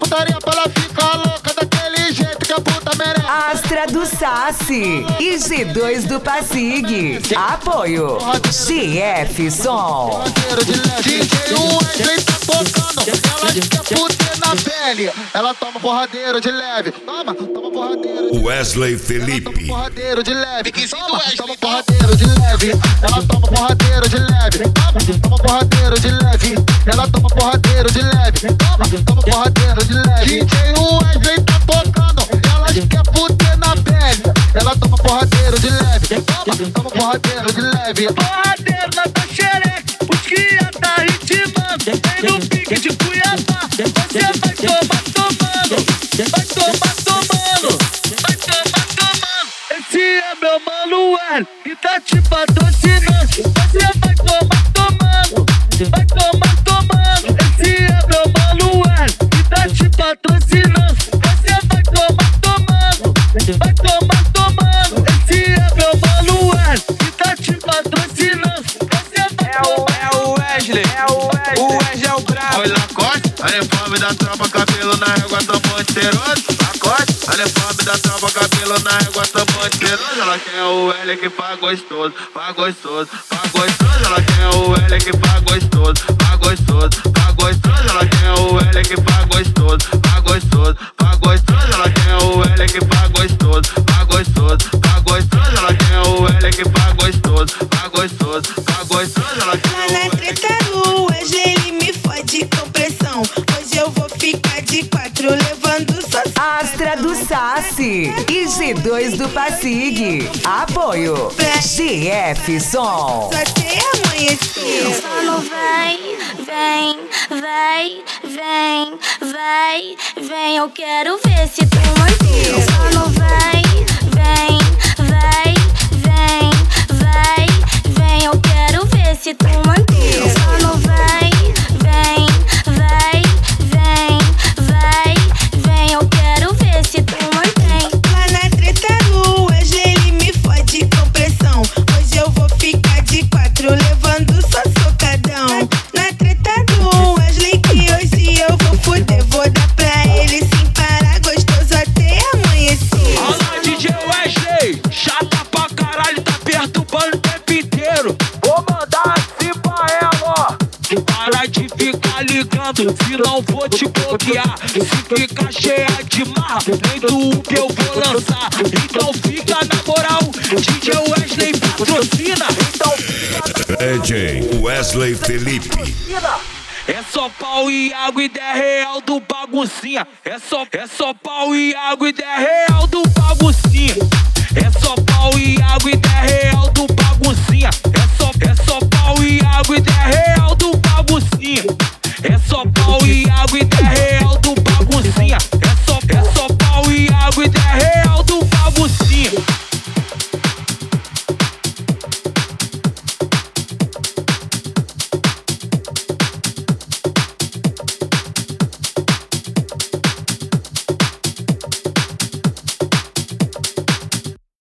putaria pra ela ficar louca daquele jeito que a puta merece. Astra do Sassi e G2 do Passig. Apoio GF Som. DJ Wesley tá tocando, ela quer fuder na pele. Ela toma porradeiro de leve. Toma porradeiro de leve. Wesley Felipe. Porradeiro de leve. Toma porradeiro de leve. Ela toma porradeiro de leve. Toma porradeiro de leve. Ela toma porradeiro de leve. Toma porradeiro de leve. DJ Wesley tá tocando, ela quer fuder na pele. Ela toma porradeiro de leve. Toma porradeiro de leve. Porradeiro na tua xereca, os cria tá ritmando. Vem no pique de Cuiabá, você vai tomar tomando. Vai tomar tomando. Vai tomar tomando. Esse é meu mano L, que tá te patrocinando. Você vai tomar tomando. Vai tomar tomando. Esse é meu mano L, que tá te patrocinando. Você vai tomar tomando. Vai tomar tomando. Esse é meu mano L, que tá te patrocinando. Você vai tomar. É o Wesley. O Wesley é o brabo. Olha Lacoste, a uniforme da tropa, cabelo na régua, tão ponteroso. Lacoste, a uniforme da tropa, cabelo na régua, tão ponteroso. Ela quer o L que faz gostoso, faz gostoso, faz gostoso. Ela quer o L que faz gostoso, faz gostoso, faz gostoso. Ela quer o L que faz gostoso, faz gostoso, faz gostoso. Ela quer o L que faz gostoso, faz gostoso, faz gostoso. Ela quer o L que faz gostoso, faz gostoso, faz gostoso. Ela quer Lá na treta do Wesley, ele me fode com pressão. Hoje eu vou ficar de 4 levando só. Astra do Sassi e G2 do Passig. Apoio GF Som. Só sei amanhecer. Mano, vem, eu quero ver se tu mantém. Mano, vem, eu quero ver se tu mantém. Mano, vem, eu quero ver se tu mantém. Lá na treta do Wesley, ele me fode com pressão. Hoje eu vou ficar de 4 levando só socadão. Na treta do Wesley, que hoje eu vou fuder. Vou dar pra ele sem parar, gostoso até amanhecer. Olha DJ Wesley, chata pra caralho, tá perturbando o tempo inteiro. Vou mandar assim pra ela, ó. Para de ficar ligando, senão vou te bloquear. Se ficar cheia de marra, nem do que eu vou lançar. Então fica na moral, DJ Wesley patrocina. Então fica na DJ Wesley Felipe. É só pau e água e 10 real do baguncinha. É só pau e água e 10 real do baguncinha. É só